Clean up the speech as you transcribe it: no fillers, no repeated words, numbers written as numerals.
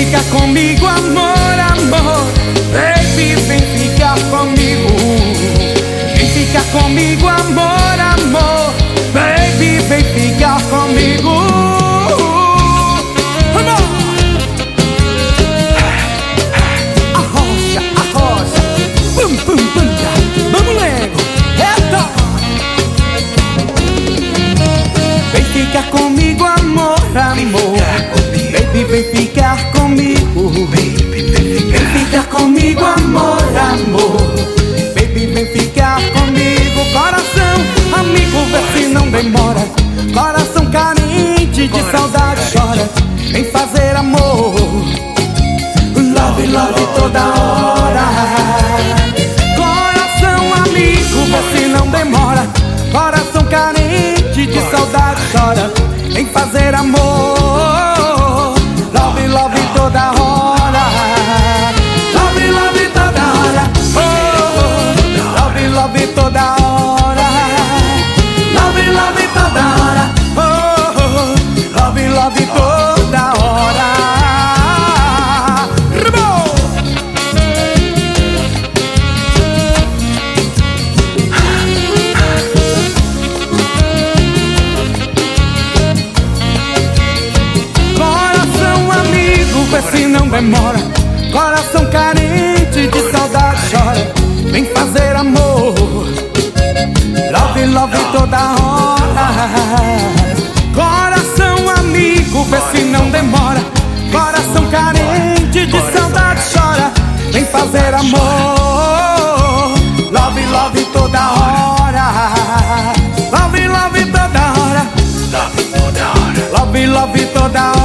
ficar comigo, amor, amor. Baby, vem ficar comigo. Vem ficar comigo, amor, amor. Baby, vem ficar comigo. Arrocha, arrocha. Bum, bum, bum, vamos, nego. Eita. Vem ficar comigo, amor, amor. Baby, vem ficar comigo. Vem ficar comigo, amor, amor. Baby, vem ficar comigo. Coração, amigo, vê se não demora. Coração carente de saudade chora. Vem fazer amor. Love, love toda hora. Coração, amigo, vê se não demora. Coração carente de saudade chora. Vem fazer amor. Love, love toda hora. Love, love toda hora. Oh, love, love toda hora. Love, love toda hora. Oh, love, love toda hora. Vê se não demora. Coração carente de saudade chora. Vem fazer amor. Love, love toda hora. Coração amigo, vê se não demora. Coração carente de saudade chora. Vem fazer amor. Love, love toda hora. Love, love toda hora. Love, love toda hora.